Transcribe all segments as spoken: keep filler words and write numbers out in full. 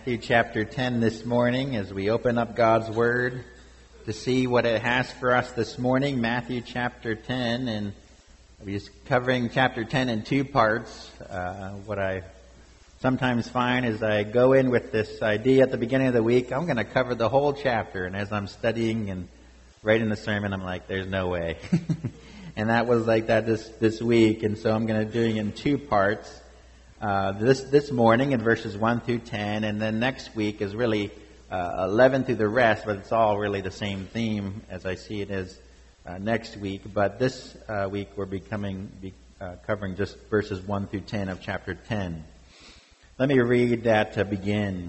Matthew chapter ten this morning as we open up God's Word to see what it has for us this morning. Matthew chapter ten, and we're just covering chapter ten in two parts. Uh, what I sometimes find is I go in with this idea at the beginning of the week, I'm going to cover the whole chapter, and as I'm studying and writing the sermon, I'm like, there's no way. And that was like that this, this week, and so I'm going to do it in two parts. Uh, this this morning in verses one through ten, and then next week is really uh, eleven through the rest, but it's all really the same theme as I see it as uh, next week. But this uh, week we're becoming be, uh, covering just verses one through ten of chapter ten. Let me read that to begin.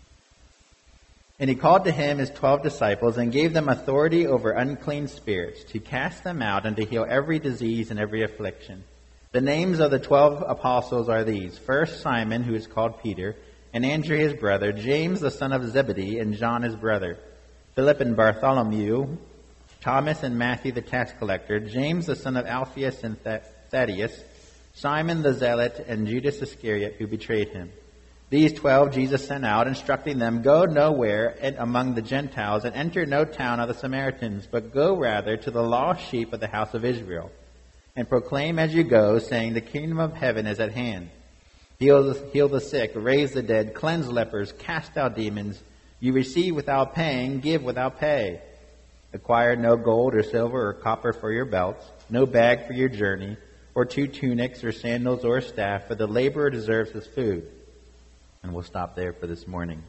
And he called to him his twelve disciples and gave them authority over unclean spirits to cast them out and to heal every disease and every affliction. The names of the twelve apostles are these. First, Simon, who is called Peter, and Andrew his brother, James the son of Zebedee, and John his brother, Philip and Bartholomew, Thomas and Matthew the tax collector, James the son of Alphaeus and Thaddeus, Simon the zealot, and Judas Iscariot, who betrayed him. These twelve Jesus sent out, instructing them, Go nowhere among the Gentiles, and enter no town of the Samaritans, but go rather to the lost sheep of the house of Israel. And proclaim as you go, saying, The kingdom of heaven is at hand. Heal the, heal the sick, raise the dead, cleanse lepers, cast out demons. You receive without paying, give without pay. Acquire no gold or silver or copper for your belts, no bag for your journey, or two tunics or sandals or a staff, for the laborer deserves his food. And we'll stop there for this morning.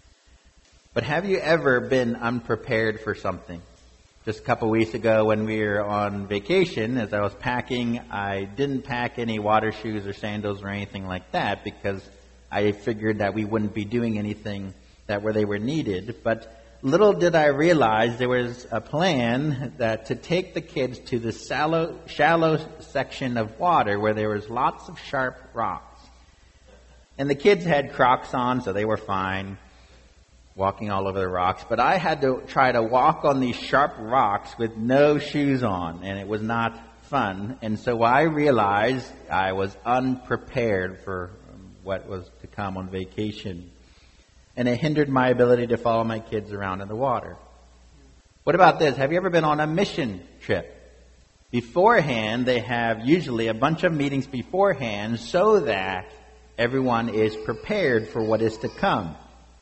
But have you ever been unprepared for something? Just a couple weeks ago when we were on vacation, as I was packing, I didn't pack any water shoes or sandals or anything like that because I figured that we wouldn't be doing anything that where they were needed. But little did I realize there was a plan that to take the kids to the shallow, shallow section of water where there was lots of sharp rocks. And the kids had Crocs on, so they were fine, walking all over the rocks. But I had to try to walk on these sharp rocks with no shoes on, and it was not fun. And so I realized I was unprepared for what was to come on vacation. And it hindered my ability to follow my kids around in the water. What about this? Have you ever been on a mission trip? Beforehand, they have usually a bunch of meetings beforehand so that everyone is prepared for what is to come.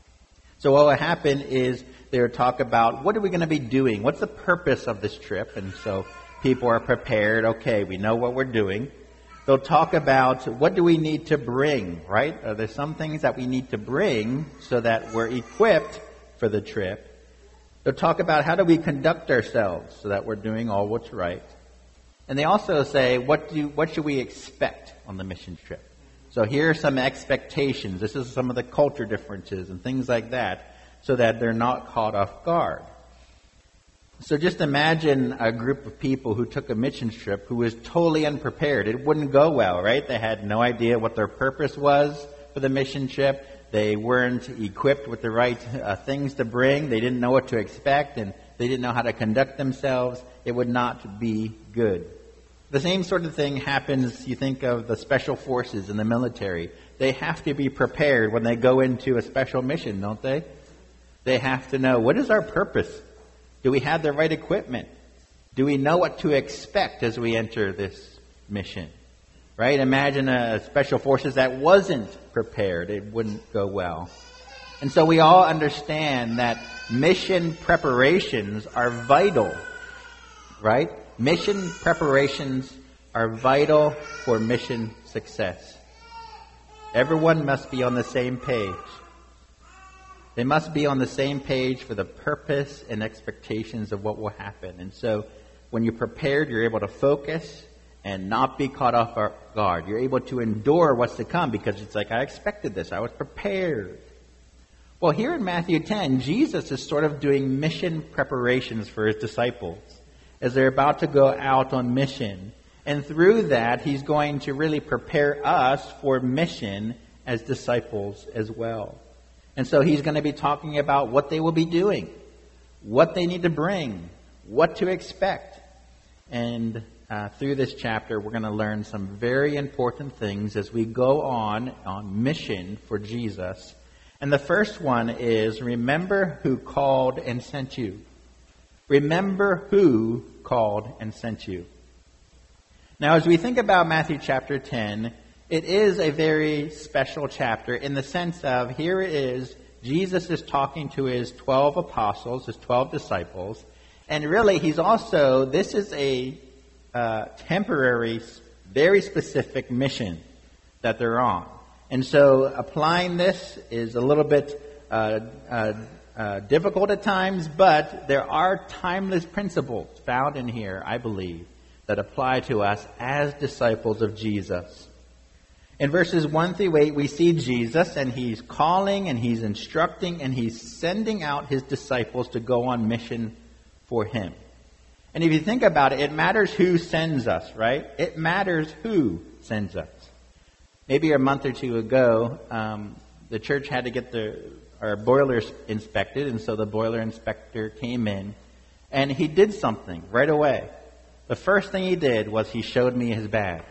So what will happen is they'll talk about what are we going to be doing? What's the purpose of this trip? And so people are prepared. Okay, we know what we're doing. They'll talk about what do we need to bring, right? Are there some things that we need to bring so that we're equipped for the trip? They'll talk about how do we conduct ourselves so that we're doing all what's right. And they also say, what do what should we expect on the mission trip? So here are some expectations. This is some of the culture differences and things like that so that they're not caught off guard. So just imagine a group of people who took a mission trip who was totally unprepared. It wouldn't go well, right? They had no idea what their purpose was for the mission trip. They weren't equipped with the right uh, things to bring. They didn't know what to expect, and they didn't know how to conduct themselves. It would not be good. The same sort of thing happens, you think of the special forces in the military. They have to be prepared when they go into a special mission, don't they? They have to know, what is our purpose? Do we have the right equipment? Do we know what to expect as we enter this mission? Right? Imagine a special forces that wasn't prepared. It wouldn't go well. And so we all understand that mission preparations are vital, right? Mission preparations are vital for mission success. Everyone must be on the same page. They must be on the same page for the purpose and expectations of what will happen. And so when you're prepared, you're able to focus and not be caught off guard. You're able to endure what's to come because it's like, I expected this. I was prepared. Well, here in Matthew ten, Jesus is sort of doing mission preparations for his disciples as they're about to go out on mission. And through that, he's going to really prepare us for mission as disciples as well. And so he's going to be talking about what they will be doing, what they need to bring, what to expect. And uh, through this chapter, we're going to learn some very important things as we go on on mission for Jesus And the first one is, remember who called and sent you. Remember who called and sent you. Now, as we think about Matthew chapter ten, it is a very special chapter in the sense of, here it is, Jesus is talking to his twelve apostles, his twelve disciples, and really he's also, this is a uh, temporary, very specific mission that they're on. And so applying this is a little bit uh, uh, uh, difficult at times, but there are timeless principles found in here, I believe, that apply to us as disciples of Jesus. In verses one through eight, we see Jesus, and he's calling, and he's instructing, and he's sending out his disciples to go on mission for him. And if you think about it, it matters who sends us, right? It matters who sends us. Maybe a month or two ago, um, the church had to get the our boilers inspected, and so the boiler inspector came in, and he did something right away. The first thing he did was he showed me his badge.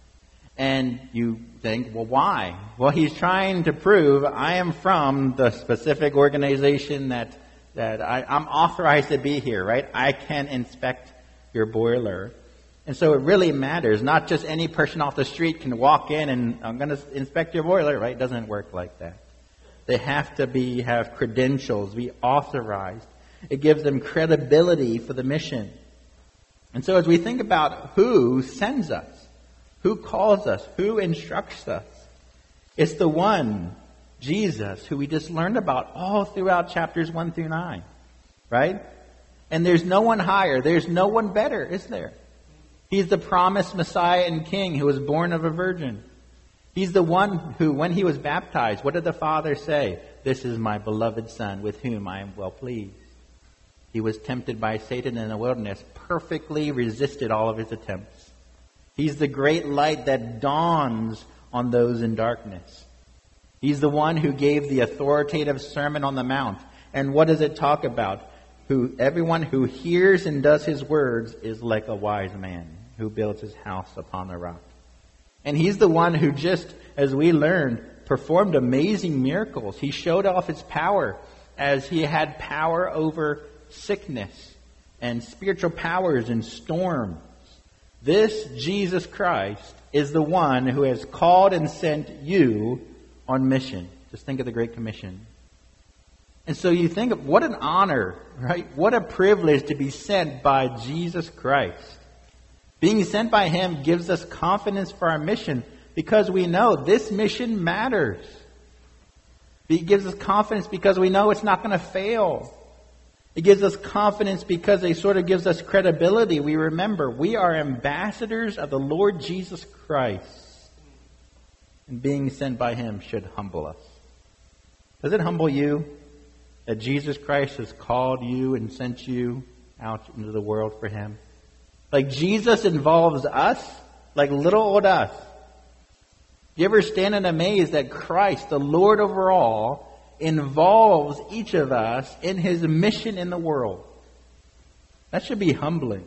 And you think, well, why? Well, he's trying to prove I am from the specific organization that that I, I'm authorized to be here, right? I can inspect your boiler. And so it really matters. Not just any person off the street can walk in and I'm going to inspect your boiler, right? It doesn't work like that. They have to be have credentials, be authorized. It gives them credibility for the mission. And so as we think about who sends us, who calls us, who instructs us, it's the one, Jesus, who we just learned about all throughout chapters one through nine, right? And there's no one higher, there's no one better, is there? He's the promised Messiah and King who was born of a virgin. He's the one who, when he was baptized, what did the Father say? This is my beloved Son, with whom I am well pleased. He was tempted by Satan in the wilderness, perfectly resisted all of his attempts. He's the great light that dawns on those in darkness. He's the one who gave the authoritative Sermon on the Mount. And what does it talk about? Who everyone who hears and does his words is like a wise man who builds his house upon the rock. And he's the one who just, as we learned, performed amazing miracles. He showed off his power as he had power over sickness and spiritual powers and storms. This Jesus Christ is the one who has called and sent you on mission. Just think of the Great Commission. And so you think of what an honor, right? What a privilege to be sent by Jesus Christ. Being sent by him gives us confidence for our mission because we know this mission matters. It gives us confidence because we know it's not going to fail. It gives us confidence because it sort of gives us credibility. We remember we are ambassadors of the Lord Jesus Christ. And being sent by him should humble us. Does it humble you that Jesus Christ has called you and sent you out into the world for him? Like Jesus involves us, like little old us. You ever stand in amaze that Christ, the Lord over all, involves each of us in his mission in the world? That should be humbling.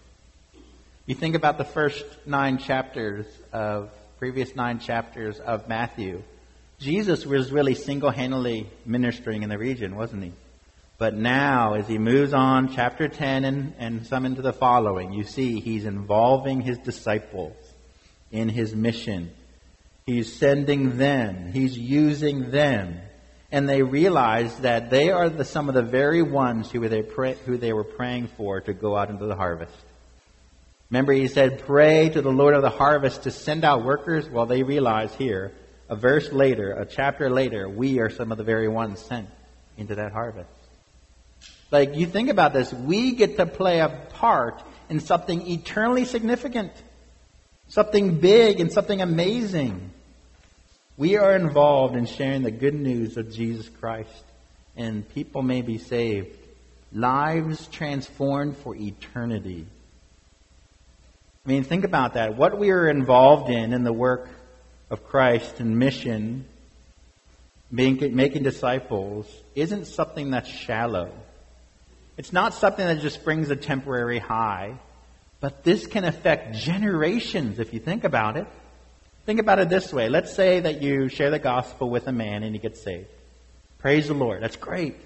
You think about the first nine chapters of, previous nine chapters of Matthew. Jesus was really single-handedly ministering in the region, wasn't he? But now, as he moves on, chapter ten and, and some into the following, you see he's involving his disciples in his mission. He's sending them. He's using them. And they realize that they are the, some of the very ones who they, pray, who they were praying for to go out into the harvest. Remember, he said, pray to the Lord of the harvest to send out workers. Well, they realize here, a verse later, a chapter later, we are some of the very ones sent into that harvest. Like, you think about this. We get to play a part in something eternally significant. Something big and something amazing. We are involved in sharing the good news of Jesus Christ. And people may be saved. Lives transformed for eternity. I mean, think about that. What we are involved in in the work of Christ and mission, being, making disciples, isn't something that's shallow. It's not something that just brings a temporary high. But this can affect generations if you think about it. Think about it this way. Let's say that you share the gospel with a man and he gets saved. Praise the Lord. That's great.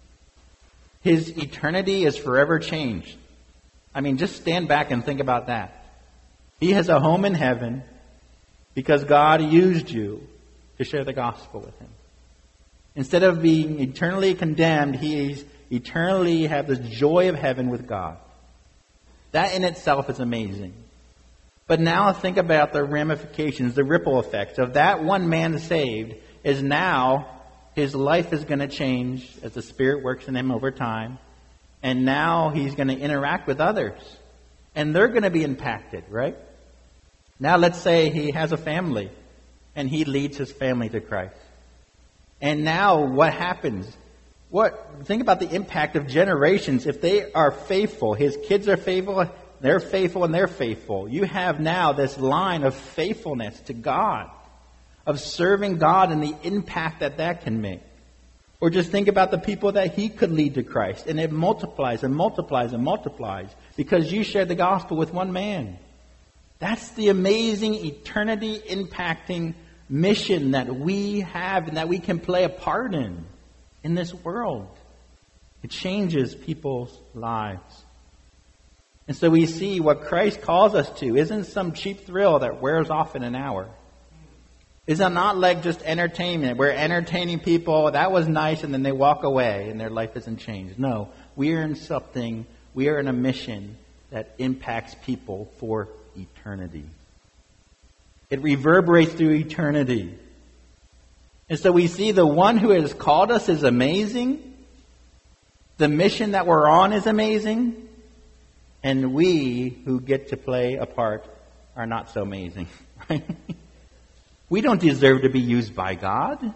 His eternity is forever changed. I mean, just stand back and think about that. He has a home in heaven because God used you to share the gospel with him. Instead of being eternally condemned, he's eternally have the joy of heaven with God. That in itself is amazing. But now think about the ramifications, the ripple effects of that one man saved is now his life is going to change as the Spirit works in him over time. And now he's going to interact with others. And they're going to be impacted, right? Now let's say he has a family and he leads his family to Christ. And now what happens? What? Think about the impact of generations. If they are faithful, his kids are faithful, they're faithful and they're faithful. You have now this line of faithfulness to God, of serving God and the impact that that can make. Or just think about the people that he could lead to Christ. And it multiplies and multiplies and multiplies because you shared the gospel with one man. That's the amazing eternity impacting mission that we have and that we can play a part in, in this world. It changes people's lives. And so we see what Christ calls us to isn't some cheap thrill that wears off in an hour. Is it not like just entertainment? We're entertaining people, that was nice, and then they walk away and their life isn't changed. No, we are in something, we are in a mission that impacts people for eternity. It reverberates through eternity. And so we see the one who has called us is amazing. The mission that we're on is amazing. And we who get to play a part are not so amazing. Right? We don't deserve to be used by God.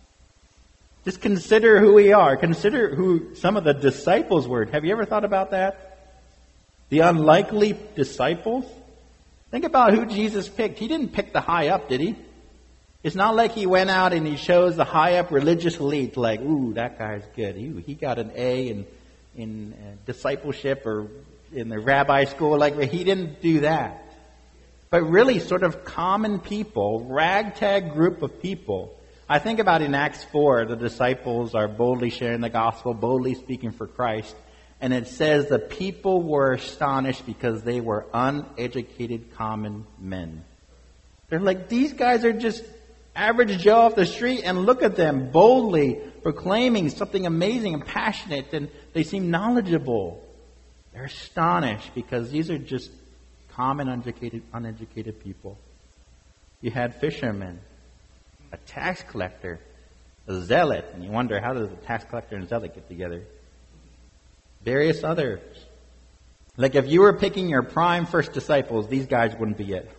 Just consider who we are. Consider who some of the disciples were. Have you ever thought about that? The unlikely disciples. Think about who Jesus picked. He didn't pick the high up, did he? It's not like he went out and he chose the high up religious elite like, ooh, that guy's good. He, he got an A in, in uh, discipleship or in the rabbi school. Like, he didn't do that. But really sort of common people, ragtag group of people. I think about in Acts four, the disciples are boldly sharing the gospel, boldly speaking for Christ. And it says the people were astonished because they were uneducated common men. They're like, these guys are just average Joe off the street, and look at them boldly proclaiming something amazing and passionate, and they seem knowledgeable. They're astonished because these are just common uneducated, uneducated people. You had fishermen, a tax collector, a zealot, and you wonder, how does a tax collector and zealot get together? Various others. Like if you were picking your prime first disciples, these guys wouldn't be it.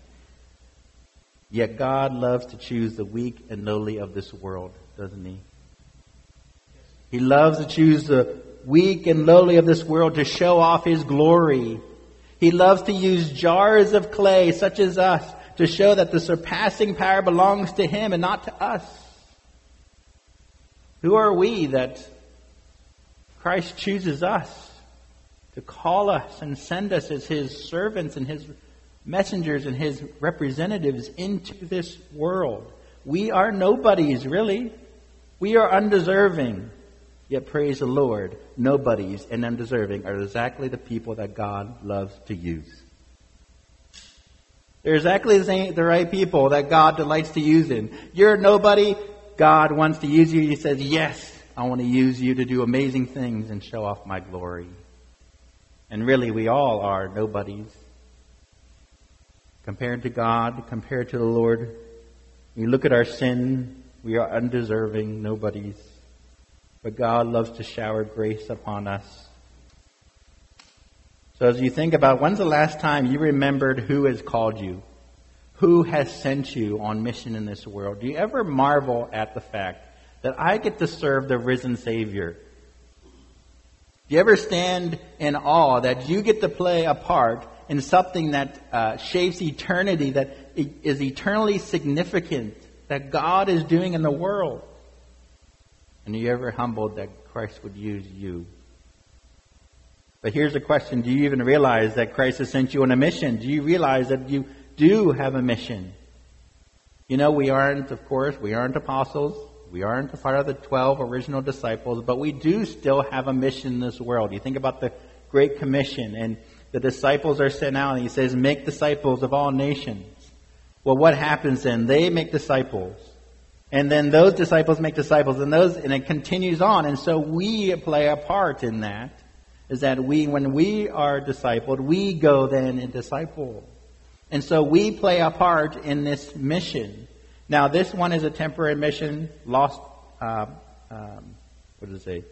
Yet God loves to choose the weak and lowly of this world, doesn't he? He loves to choose the weak and lowly of this world to show off his glory. He loves to use jars of clay such as us to show that the surpassing power belongs to him and not to us. Who are we that Christ chooses us to call us and send us as his servants and his messengers and his representatives into this world? We are nobodies, really. We are undeserving. Yet praise the Lord, nobodies and undeserving are exactly the people that God loves to use. They're exactly the, same, the right people that God delights to use in. You're nobody. God wants to use you. He says, yes, I want to use you to do amazing things and show off my glory. And really, we all are nobodies. Compared to God, compared to the Lord, we look at our sin, we are undeserving nobodies. But God loves to shower grace upon us. So as you think about, when's the last time you remembered who has called you? Who has sent you on mission in this world? Do you ever marvel at the fact that I get to serve the risen Savior? Do you ever stand in awe that you get to play a part in something that uh, shapes eternity, that is eternally significant, that God is doing in the world? And are you ever humbled that Christ would use you? But here's the question. Do you even realize that Christ has sent you on a mission? Do you realize that you do have a mission? You know, we aren't, of course, we aren't apostles. We aren't a part of the twelve original disciples, but we do still have a mission in this world. You think about the Great Commission, and the disciples are sent out, and he says, make disciples of all nations. Well, what happens then? They make disciples. And then those disciples make disciples, and those, and it continues on. And so we play a part in that, is that we, when we are discipled, we go then and disciple. And so we play a part in this mission. Now, this one is a temporary mission, lost, uh, um, what does it say?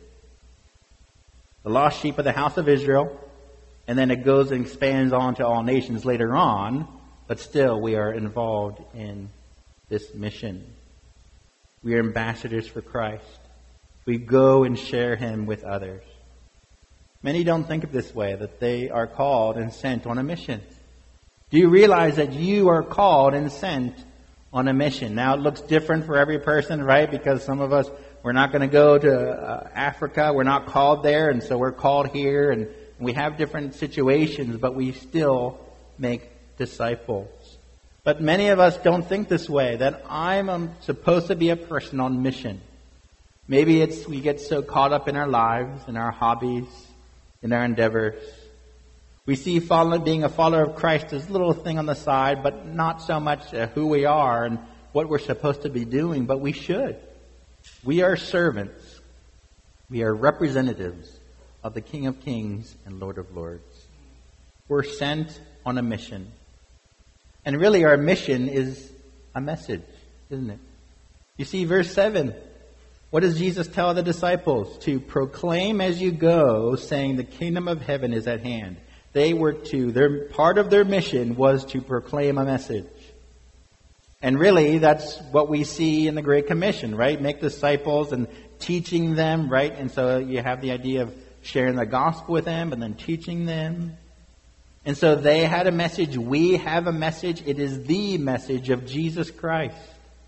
The lost sheep of the house of Israel. And then it goes and expands on to all nations later on. But still, we are involved in this mission. We are ambassadors for Christ. We go and share Him with others. Many don't think of this way, that they are called and sent on a mission. Do you realize that you are called and sent on a mission? Now, it looks different for every person, right? Because some of us, we're not going to go to uh, Africa. We're not called there, and so we're called here. And we have different situations, but we still make disciples. But many of us don't think this way, that I'm um, supposed to be a person on mission. Maybe it's we get so caught up in our lives, in our hobbies, in our endeavors. We see follow, being a follower of Christ as a little thing on the side, but not so much uh, who we are and what we're supposed to be doing, but we should. We are servants. We are representatives of the King of Kings and Lord of Lords. We're sent on a mission. And really our mission is a message, isn't it? You see verse seven. What does Jesus tell the disciples? To proclaim as you go, saying the kingdom of heaven is at hand. They were to, their part of their mission was to proclaim a message. And really that's what we see in the Great Commission, right? Make disciples and teaching them, right? And so you have the idea of sharing the gospel with them and then teaching them. And so they had a message. We have a message. It is the message of Jesus Christ.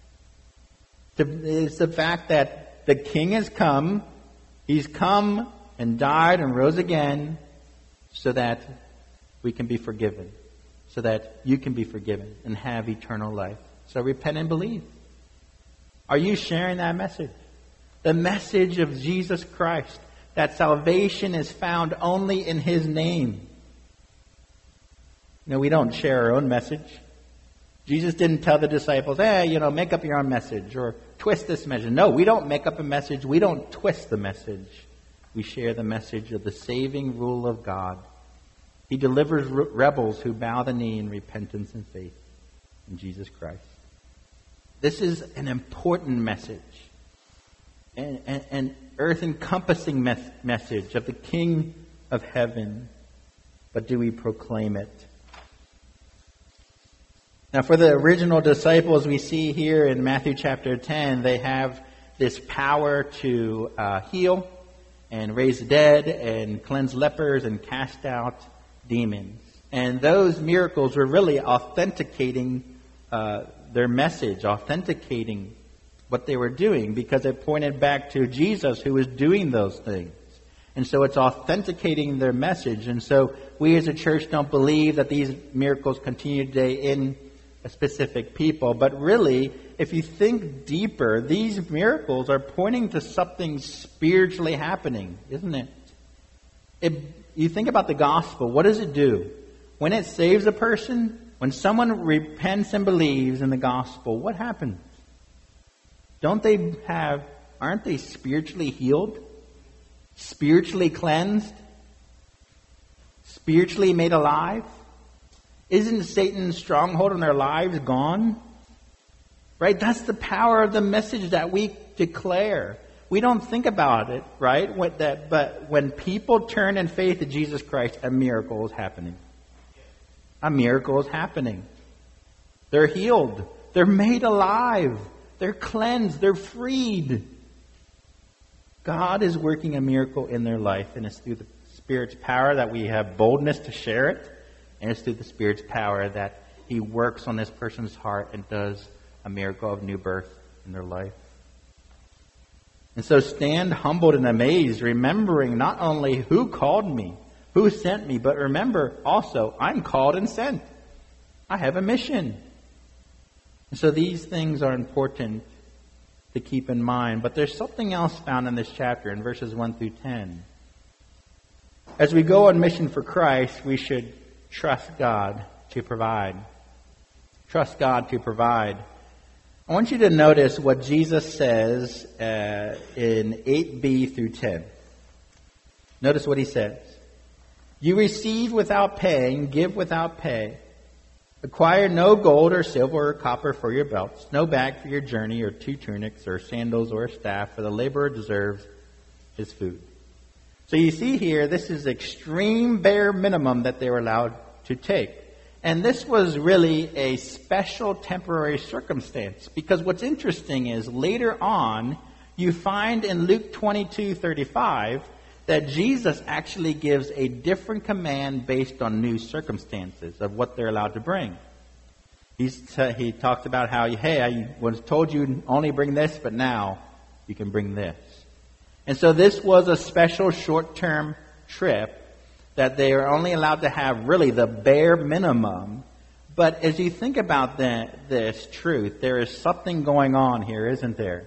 It's the fact that the King has come. He's come and died and rose again so that we can be forgiven. So that you can be forgiven and have eternal life. So repent and believe. Are you sharing that message? The message of Jesus Christ. That salvation is found only in His name. You know, we don't share our own message. Jesus didn't tell the disciples, hey, you know, make up your own message or twist this message. No, we don't make up a message. We don't twist the message. We share the message of the saving rule of God. He delivers re- rebels who bow the knee in repentance and faith in Jesus Christ. This is an important message. An, an, an earth-encompassing mes- message of the King of Heaven. But do we proclaim it? Now, for the original disciples, we see here in Matthew chapter ten, they have this power to uh, heal and raise the dead and cleanse lepers and cast out demons. And those miracles were really authenticating uh, their message, authenticating what they were doing, because it pointed back to Jesus who was doing those things. And so it's authenticating their message. And so we as a church don't believe that these miracles continue today in a specific people. But really, if you think deeper, these miracles are pointing to something spiritually happening, isn't it? It you think about the gospel, what does it do? When it saves a person, when someone repents and believes in the gospel, what happens? Don't they have, aren't they spiritually healed? Spiritually cleansed? Spiritually made alive? Isn't Satan's stronghold in their lives gone? Right? That's the power of the message that we declare. We don't think about it, right? What that, but when people turn in faith to Jesus Christ, a miracle is happening. A miracle is happening. They're healed. They're made alive. They're cleansed. They're freed. God is working a miracle in their life, and it's through the Spirit's power that we have boldness to share it, and it's through the Spirit's power that He works on this person's heart and does a miracle of new birth in their life. And so stand humbled and amazed, remembering not only who called me, who sent me, but remember also, I'm called and sent. I have a mission. And so these things are important to keep in mind. But there's something else found in this chapter in verses one through ten. As we go on mission for Christ, we should trust God to provide. Trust God to provide. I want you to notice what Jesus says uh, in eight b through ten. Notice what he says. You receive without paying, give without pay. Acquire no gold or silver or copper for your belts, no bag for your journey, or two tunics, or sandals, or a staff, for the laborer deserves his food. So you see here, this is extreme bare minimum that they were allowed to take. And this was really a special temporary circumstance, because what's interesting is later on, you find in Luke twenty-two thirty-five that Jesus actually gives a different command based on new circumstances of what they're allowed to bring. He's t- he talks about how, hey, I was told you only bring this, but now you can bring this. And so this was a special short-term trip that they are only allowed to have really the bare minimum. But as you think about that, this truth, there is something going on here, isn't there?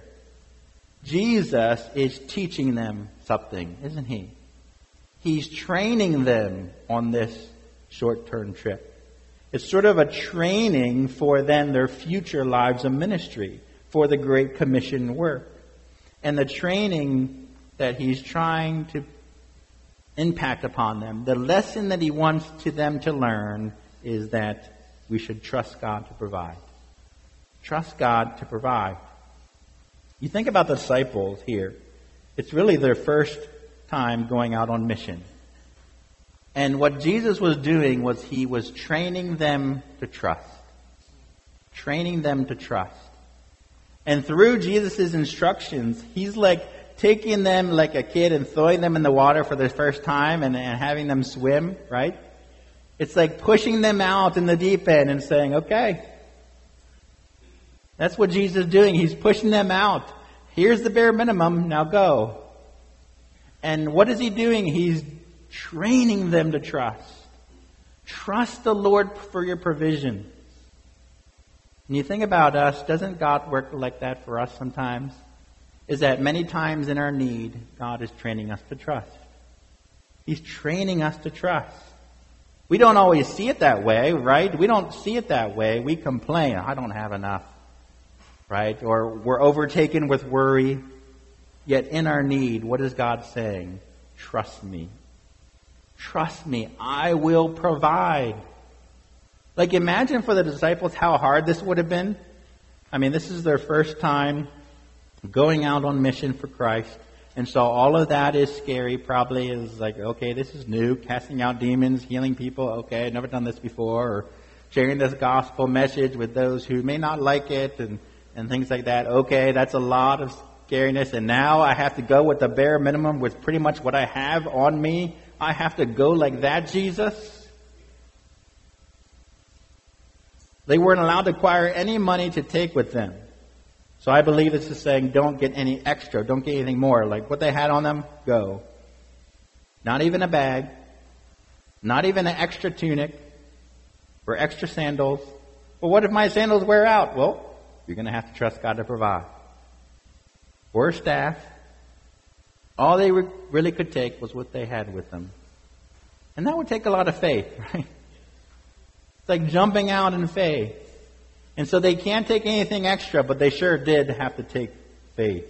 Jesus is teaching them something, isn't he? He's training them on this short-term trip. It's sort of a training for then their future lives of ministry, for the Great Commission work. And the training that he's trying to impact upon them, the lesson that he wants to them to learn is that we should trust God to provide. Trust God to provide. You think about the disciples here. It's really their first time going out on mission. And what Jesus was doing was he was training them to trust. Training them to trust. And through Jesus' instructions, he's like taking them like a kid and throwing them in the water for the first time and, and having them swim, right? It's like pushing them out in the deep end and saying, okay. That's what Jesus is doing. He's pushing them out. Here's the bare minimum. Now go. And what is he doing? He's training them to trust. Trust the Lord for your provision. And you think about us, doesn't God work like that for us sometimes? Is that many times in our need, God is training us to trust. He's training us to trust. We don't always see it that way, right? We don't see it that way. We complain, I don't have enough. Right? Or we're overtaken with worry. Yet in our need, what is God saying? Trust me. Trust me. I will provide. Like imagine for the disciples how hard this would have been. I mean, this is their first time going out on mission for Christ. And so all of that is scary. Probably is like, okay, this is new. Casting out demons, healing people. Okay, I've never done this before. Or sharing this gospel message with those who may not like it. And And things like that. Okay, that's a lot of scariness. And now I have to go with the bare minimum with pretty much what I have on me. I have to go like that, Jesus? They weren't allowed to acquire any money to take with them. So I believe this is saying don't get any extra. Don't get anything more. Like what they had on them, go. Not even a bag. Not even an extra tunic. Or extra sandals. Well, what if my sandals wear out? Well, you're going to have to trust God to provide. Or a staff. All they re- really could take was what they had with them. And that would take a lot of faith, right? It's like jumping out in faith. And so they can't take anything extra, but they sure did have to take faith.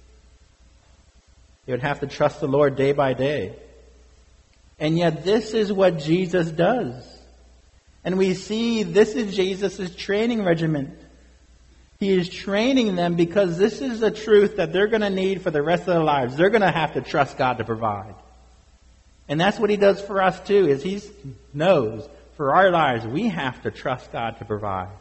They would have to trust the Lord day by day. And yet this is what Jesus does. And we see this is Jesus' training regiment. He is training them because this is the truth that they're going to need for the rest of their lives. They're going to have to trust God to provide. And that's what he does for us too, is he knows for our lives we have to trust God to provide.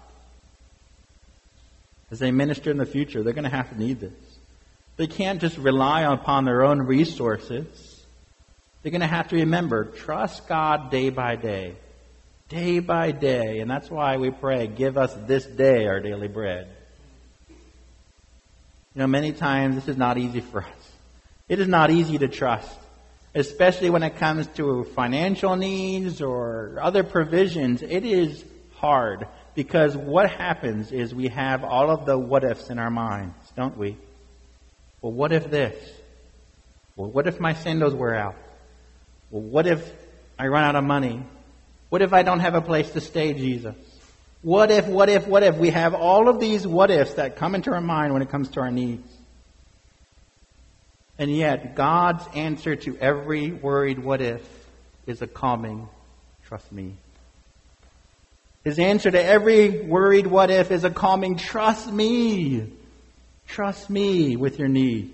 As they minister in the future, they're going to have to need this. They can't just rely upon their own resources. They're going to have to remember, trust God day by day. Day by day. And that's why we pray, give us this day our daily bread. You know, many times this is not easy for us. It is not easy to trust, especially when it comes to financial needs or other provisions. It is hard because what happens is we have all of the what ifs in our minds, don't we? Well, what if this? Well, what if my sandals wear out? Well, what if I run out of money? What if I don't have a place to stay, Jesus? What if, what if, what if? We have all of these what ifs that come into our mind when it comes to our needs. And yet, God's answer to every worried what if is a calming, trust me. His answer to every worried what if is a calming, trust me. Trust me with your needs.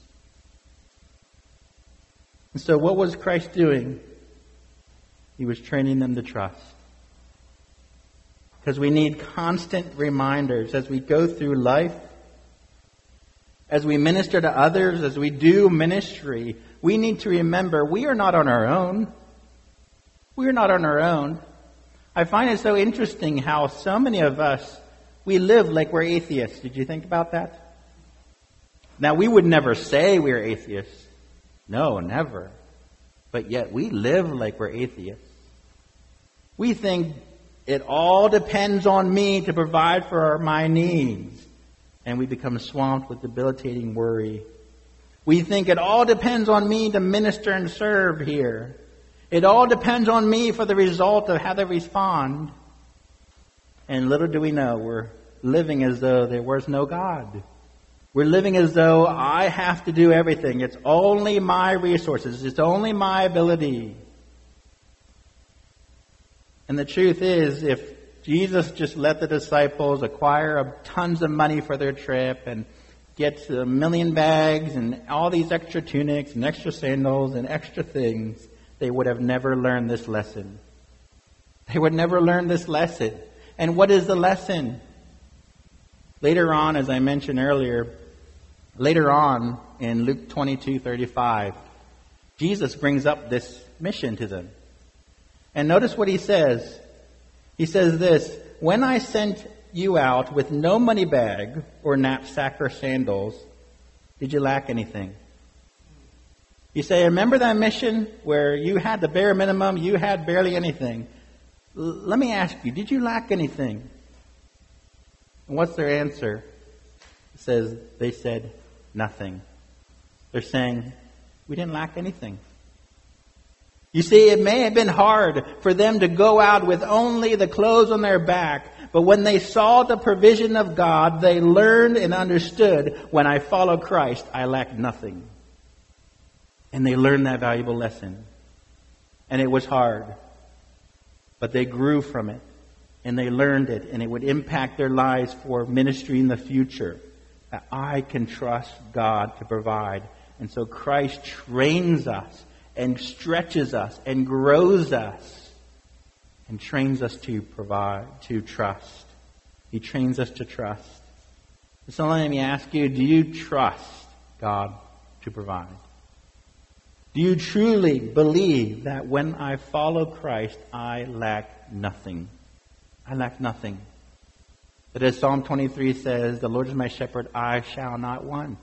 And so what was Christ doing? He was training them to trust. Because we need constant reminders as we go through life, as we minister to others, as we do ministry, we need to remember we are not on our own. We are not on our own. I find it so interesting how so many of us, we live like we're atheists. Did you think about that? Now, we would never say we're atheists. No, never. But yet we live like we're atheists. We think it all depends on me to provide for my needs. And we become swamped with debilitating worry. We think it all depends on me to minister and serve here. It all depends on me for the result of how they respond. And little do we know, we're living as though there was no God. We're living as though I have to do everything. It's only my resources. It's only my ability. And the truth is, if Jesus just let the disciples acquire tons of money for their trip and get a million bags and all these extra tunics and extra sandals and extra things, they would have never learned this lesson. They would never learn this lesson. And what is the lesson? Later on, as I mentioned earlier, later on in Luke twenty-two thirty-five, Jesus brings up this mission to them. And notice what he says. He says this, when I sent you out with no money bag or knapsack or sandals, did you lack anything? You say, remember that mission where you had the bare minimum, you had barely anything. L- let me ask you, did you lack anything? And what's their answer? It says, they said, nothing. They're saying, we didn't lack anything. You see, it may have been hard for them to go out with only the clothes on their back, but when they saw the provision of God, they learned and understood, when I follow Christ, I lack nothing. And they learned that valuable lesson. And it was hard. But they grew from it. And they learned it. And it would impact their lives for ministry in the future. That I can trust God to provide. And so Christ trains us and stretches us and grows us and trains us to provide, to trust. He trains us to trust. So let me ask you, do you trust God to provide? Do you truly believe that when I follow Christ, I lack nothing? I lack nothing. But as Psalm twenty-three says, the Lord is my shepherd, I shall not want.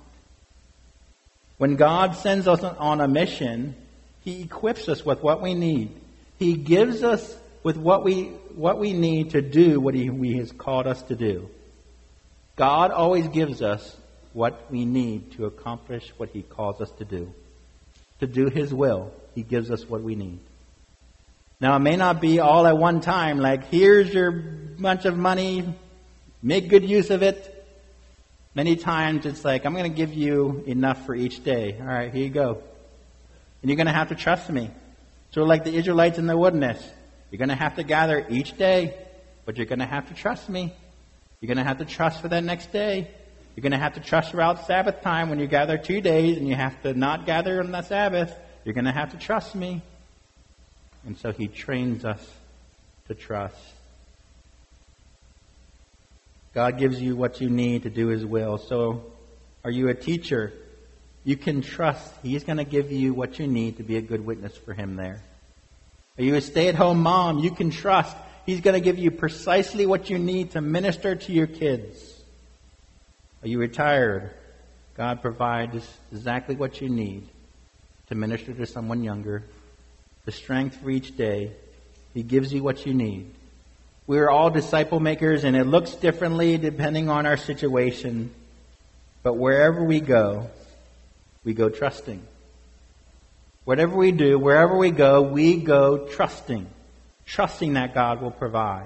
When God sends us on a mission, He equips us with what we need. He gives us with what we what we need to do what He, he has called us to do. God always gives us what we need to accomplish what He calls us to do. To do His will, He gives us what we need. Now, it may not be all at one time, like, here's your bunch of money, make good use of it. Many times it's like, I'm going to give you enough for each day. All right, here you go. And you're going to have to trust me. So like the Israelites in the wilderness, you're going to have to gather each day, but you're going to have to trust me. You're going to have to trust for that next day. You're going to have to trust throughout Sabbath time when you gather two days and you have to not gather on the Sabbath. You're going to have to trust me. And so He trains us to trust. God gives you what you need to do His will. So are you a teacher? You can trust He's going to give you what you need to be a good witness for Him there. Are you a stay-at-home mom? You can trust He's going to give you precisely what you need to minister to your kids. Are you retired? God provides exactly what you need to minister to someone younger. The strength for each day. He gives you what you need. We're all disciple makers, and it looks differently depending on our situation. But wherever we go, we go trusting. Whatever we do, wherever we go, we go trusting. Trusting that God will provide.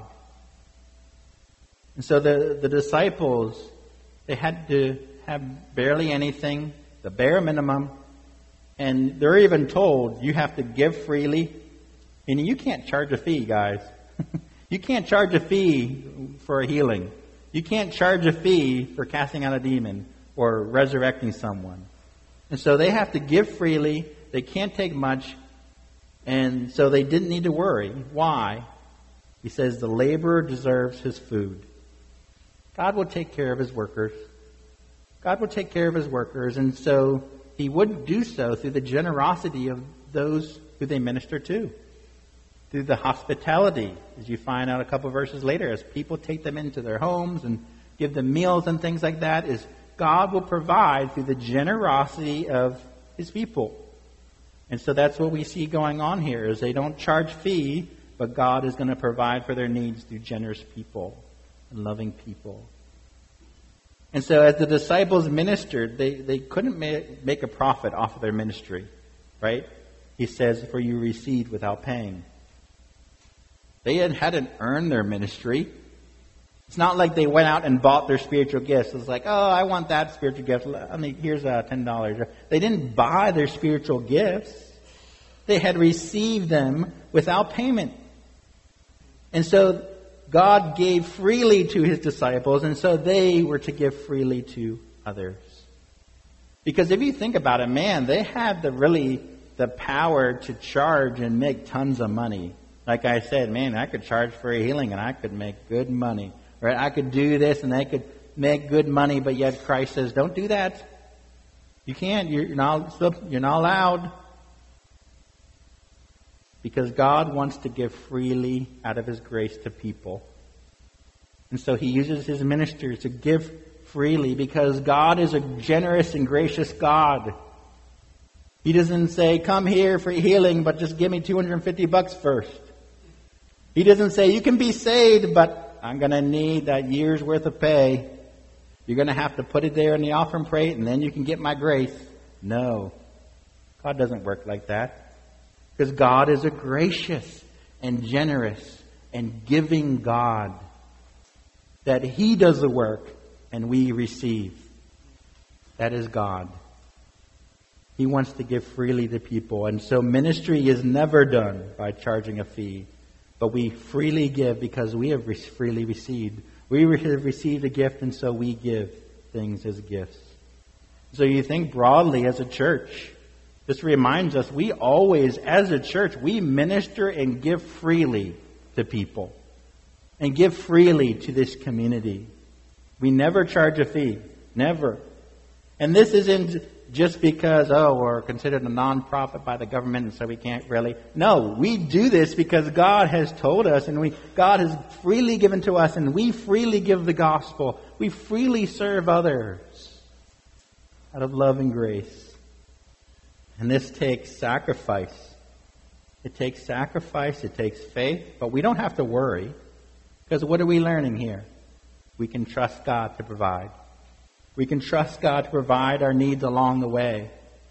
And so the, the disciples, they had to have barely anything, the bare minimum. And they're even told, you have to give freely. And you can't charge a fee, guys. You can't charge a fee for a healing. You can't charge a fee for casting out a demon or resurrecting someone. And so they have to give freely. They can't take much. And so they didn't need to worry. Why? He says the laborer deserves his food. God will take care of his workers. God will take care of his workers. And so he would do so through the generosity of those who they minister to. Through the hospitality, as you find out a couple verses later, as people take them into their homes and give them meals and things like that, is God will provide through the generosity of his people. And so that's what we see going on here, is they don't charge fee, but God is going to provide for their needs through generous people and loving people. And so as the disciples ministered, they, they couldn't make, make a profit off of their ministry, right? He says, for you received without paying. They had, hadn't earned their ministry. It's not like they went out and bought their spiritual gifts. It's like, oh, I want that spiritual gift. I mean, here's uh, ten dollars. They didn't buy their spiritual gifts. They had received them without payment. And so God gave freely to his disciples, and so they were to give freely to others. Because if you think about it, man, they had the really the power to charge and make tons of money. Like I said, man, I could charge for a healing and I could make good money. Right? I could do this and they could make good money, but yet Christ says, don't do that. You can't. You're not, you're not allowed. Because God wants to give freely out of his grace to people. And so he uses his ministers to give freely because God is a generous and gracious God. He doesn't say, come here for healing, but just give me two hundred fifty bucks first. He doesn't say, you can be saved, but I'm going to need that year's worth of pay. You're going to have to put it there in the offering plate, and then you can get my grace. No. God doesn't work like that. Because God is a gracious and generous and giving God. That he does the work, and we receive. That is God. He wants to give freely to people. And so ministry is never done by charging a fee. But we freely give because we have freely received. We have received a gift, and so we give things as gifts. So you think broadly as a church, this reminds us we always, as a church, we minister and give freely to people. And give freely to this community. We never charge a fee. Never. And this isn't just because, oh, we're considered a non-profit by the government and so we can't really. No, we do this because God has told us and we God has freely given to us and we freely give the gospel. We freely serve others out of love and grace. And this takes sacrifice. It takes sacrifice, it takes faith, but we don't have to worry because what are we learning here? We can trust God to provide. We can trust God to provide our needs along the way.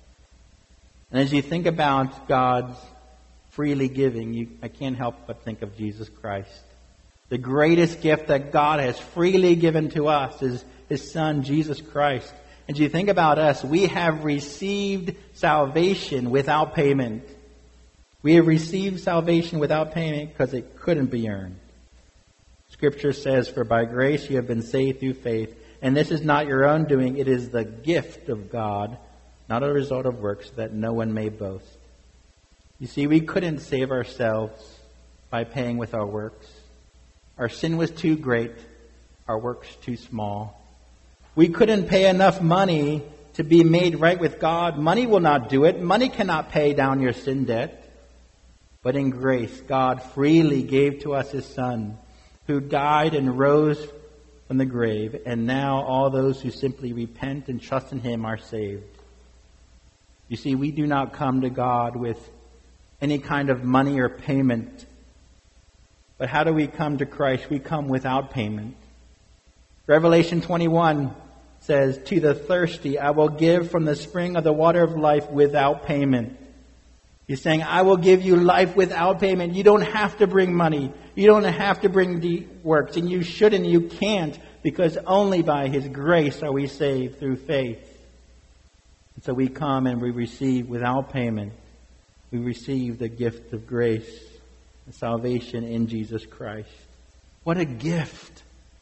And as you think about God's freely giving, you, I can't help but think of Jesus Christ. The greatest gift that God has freely given to us is his Son, Jesus Christ. And as you think about us, we have received salvation without payment. We have received salvation without payment because it couldn't be earned. Scripture says, for by grace you have been saved through faith. And this is not your own doing, it is the gift of God, not a result of works, that no one may boast. You see, we couldn't save ourselves by paying with our works. Our sin was too great, our works too small. We couldn't pay enough money to be made right with God. Money will not do it. Money cannot pay down your sin debt. But in grace, God freely gave to us his Son, who died and rose from the grave, and now all those who simply repent and trust in him are saved. You see, we do not come to God with any kind of money or payment. But how do we come to Christ? We come without payment. Revelation twenty-one says, to the thirsty, I will give from the spring of the water of life without payment. He's saying, I will give you life without payment. You don't have to bring money. You don't have to bring the works. And you shouldn't, you can't, because only by His grace are we saved through faith. And so we come and we receive without payment. We receive the gift of grace, the salvation in Jesus Christ. What a gift.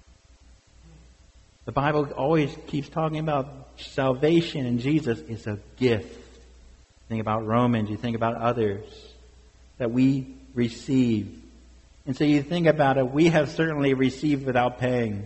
The Bible always keeps talking about salvation in Jesus is a gift. You think about Romans, you think about others that we receive. And so you think about it, we have certainly received without paying.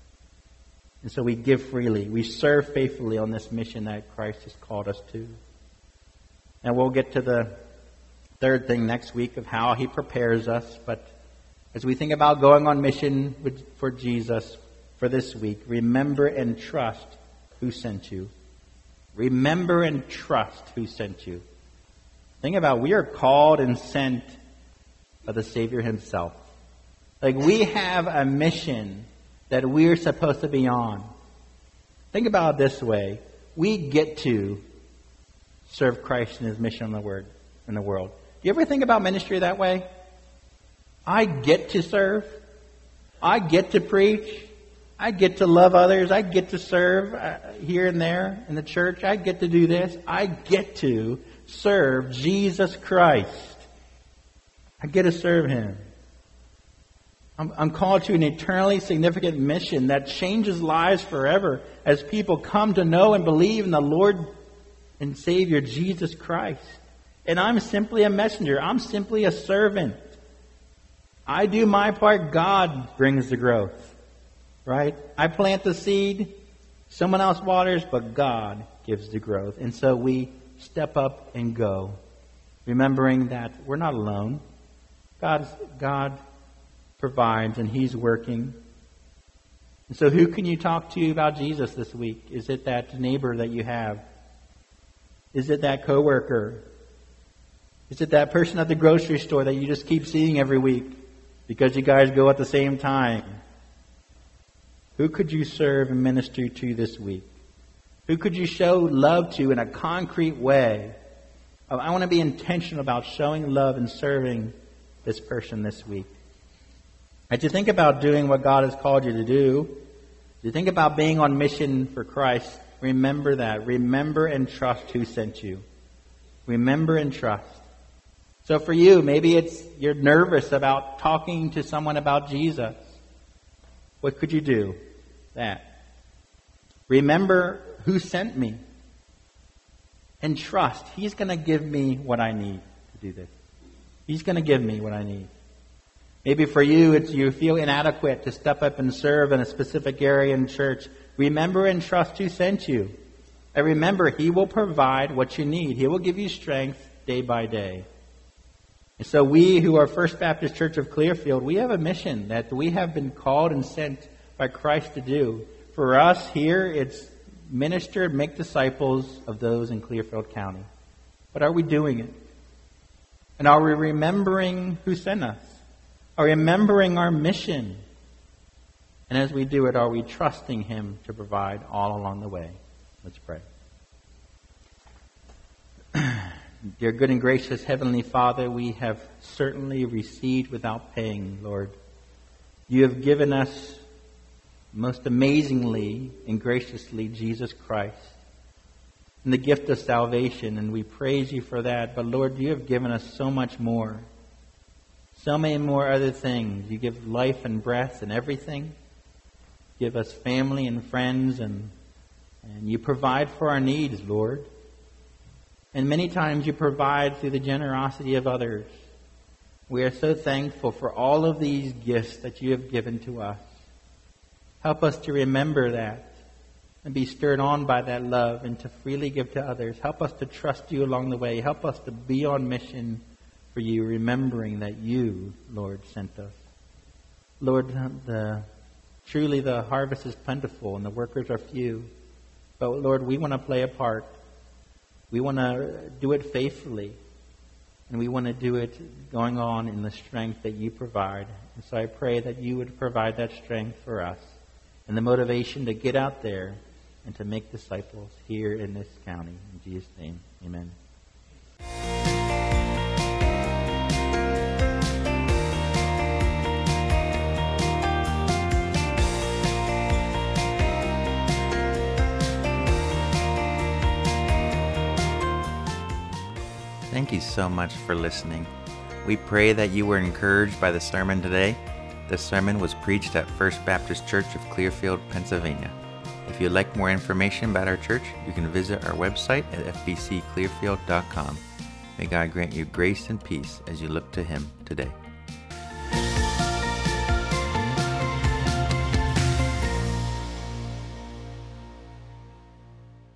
And so we give freely. We serve faithfully on this mission that Christ has called us to. And we'll get to the third thing next week of how He prepares us. But as we think about going on mission for Jesus for this week, remember and trust who sent you. Remember and trust who sent you. Think about, we are called and sent by the Savior Himself. Like, we have a mission that we're supposed to be on. Think about it this way. We get to serve Christ in His mission in the word in the world. Do you ever think about ministry that way? I get to serve. I get to preach. I get to love others. I get to serve uh, here and there in the church. I get to do this. I get to serve Jesus Christ. I get to serve Him. I'm, I'm called to an eternally significant mission that changes lives forever as people come to know and believe in the Lord and Savior Jesus Christ. And I'm simply a messenger. I'm simply a servant. I do my part. God brings the growth. Right? I plant the seed, someone else waters, but God gives the growth. And so we step up and go, remembering that we're not alone. God's, God provides and He's working. And so who can you talk to about Jesus this week? Is it that neighbor that you have? Is it that coworker? Is it that person at the grocery store that you just keep seeing every week because you guys go at the same time? Who could you serve and minister to this week? Who could you show love to in a concrete way? I want to be intentional about showing love and serving this person this week. As you think about doing what God has called you to do, as you think about being on mission for Christ, remember that. Remember and trust who sent you. Remember and trust. So for you, maybe it's you're nervous about talking to someone about Jesus. What could you do? That. Remember who sent me. And trust. He's going to give me what I need to do this. He's going to give me what I need. Maybe for you, it's you feel inadequate to step up and serve in a specific area in church. Remember and trust who sent you. And remember, He will provide what you need. He will give you strength day by day. And so we who are First Baptist Church of Clearfield, we have a mission that we have been called and sent by Christ to do. For us here, it's minister and make disciples of those in Clearfield County. But are we doing it? And are we remembering who sent us? Are we remembering our mission? And as we do it, are we trusting Him to provide all along the way? Let's pray. Dear good and gracious Heavenly Father, we have certainly received without paying, Lord. You have given us most amazingly and graciously Jesus Christ and the gift of salvation, and we praise You for that. But Lord, You have given us so much more. So many more other things. You give life and breath and everything. Give us family and friends, and, and You provide for our needs, Lord. And many times You provide through the generosity of others. We are so thankful for all of these gifts that You have given to us. Help us to remember that and be stirred on by that love and to freely give to others. Help us to trust You along the way. Help us to be on mission for You, remembering that You, Lord, sent us. Lord, the, truly the harvest is plentiful and the workers are few. But Lord, we want to play a part. We want to do it faithfully. And we want to do it going on in the strength that You provide. And so I pray that You would provide that strength for us and the motivation to get out there and to make disciples here in this county. In Jesus' name, amen. Thank you so much for listening. We pray that you were encouraged by the sermon today. The sermon was preached at First Baptist Church of Clearfield, Pennsylvania. If you'd like more information about our church, you can visit our website at f b c clearfield dot com. May God grant you grace and peace as you look to Him today.